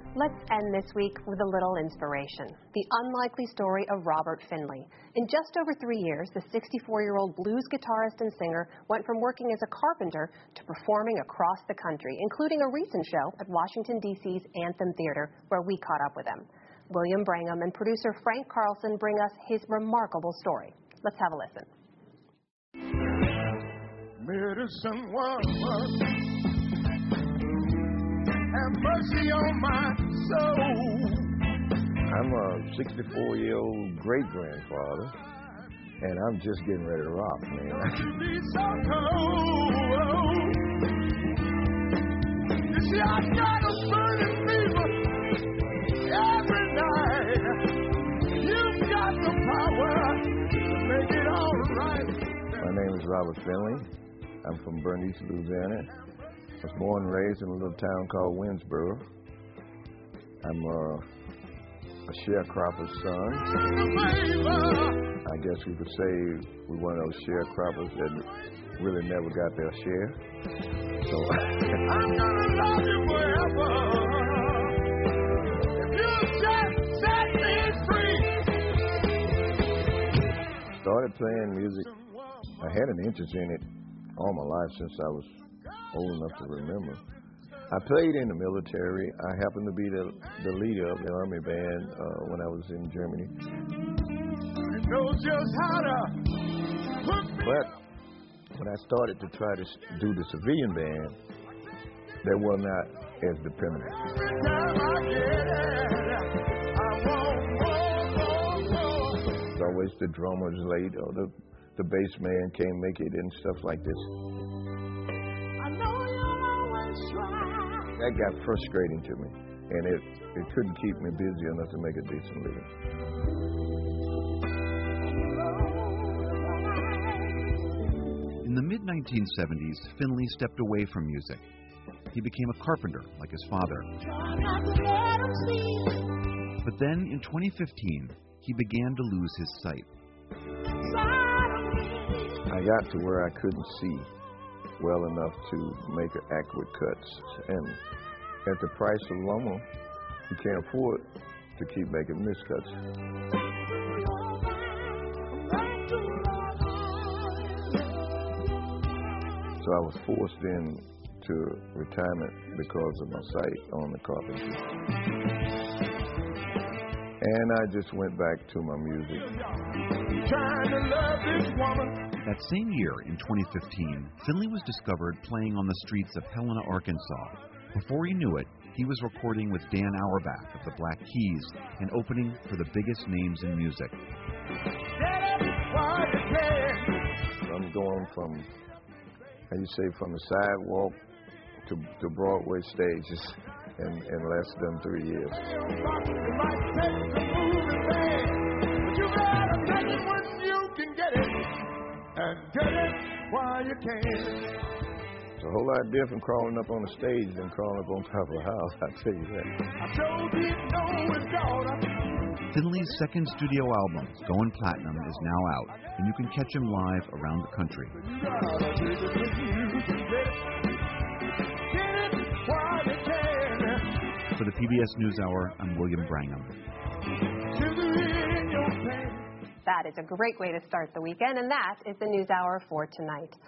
Let's end this week with a little inspiration. The unlikely story of Robert Finley. In just over 3 years, the 64-year-old blues guitarist and singer went from working as a carpenter to performing across the country, including a recent show at Washington, D.C.'s Anthem Theater, where we caught up with him. William Brangham and producer Frank Carlson bring us his remarkable story. Let's have a listen. Medicine woman, have mercy on my soul. I'm a 64-year-old great-grandfather, and I'm just getting ready to rock, man. You need some cold. You see, I got a burning fever every night. You've got the power to make it all right. My name is Robert Finley. I'm from Bernice, Louisiana. I was born and raised in a little town called Winsboro. I'm a sharecropper's son. I guess we could say we're one of those sharecroppers that really never got their share. So I'm gonna love you forever. If you just set me free. Started playing music. I had an interest in it all my life since I was old enough to remember. I played in the military. I happened to be the leader of the army band when I was in Germany. You know just how to But when I started to try to do the civilian band, they were not as dependable. every time I get it, I want more. It's always the drummer's late or the bass man can't make it and stuff like this. I know you'll always try. That got frustrating to me, and it couldn't keep me busy enough to make a decent living. In the mid-1970s, Finley stepped away from music. He became a carpenter like his father. But then, in 2015, he began to lose his sight. I got to where I couldn't see well enough to make accurate cuts. And at the price of lumber, you can't afford to keep making miscuts. So I was forced into retirement because of my sight on the carpentry. And I just went back to my music. Trying to love this woman. That same year, in 2015, Finley was discovered playing on the streets of Helena, Arkansas. Before he knew it, he was recording with Dan Auerbach of the Black Keys and opening for the biggest names in music. I'm going from, how you say, from the sidewalk to Broadway stages in less than 3 years. And get it while you can. It's a whole lot different crawling up on the stage than crawling up on top of a house, I'll tell you that. I told you know his daughter. Finley's second studio album, Going Platinum, is now out, and you can catch him live around the country. For the PBS NewsHour, I'm William Brangham. That is a great way to start the weekend, and that is the NewsHour for tonight.